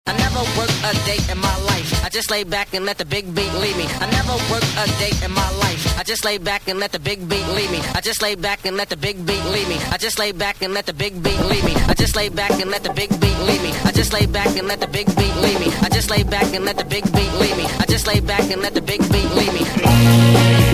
I never work a day in my life. I just lay back and let the big beat lead me. I never work a day in my life. I just lay back and let the big beat lead me. I just lay back and let the big beat lead me. I just lay back and let the big beat lead me. I just lay back and let the big beat lead me. I just lay back and let the big beat lead me. I just lay back and let the big beat lead me. I just lay back and let the big beat lead me.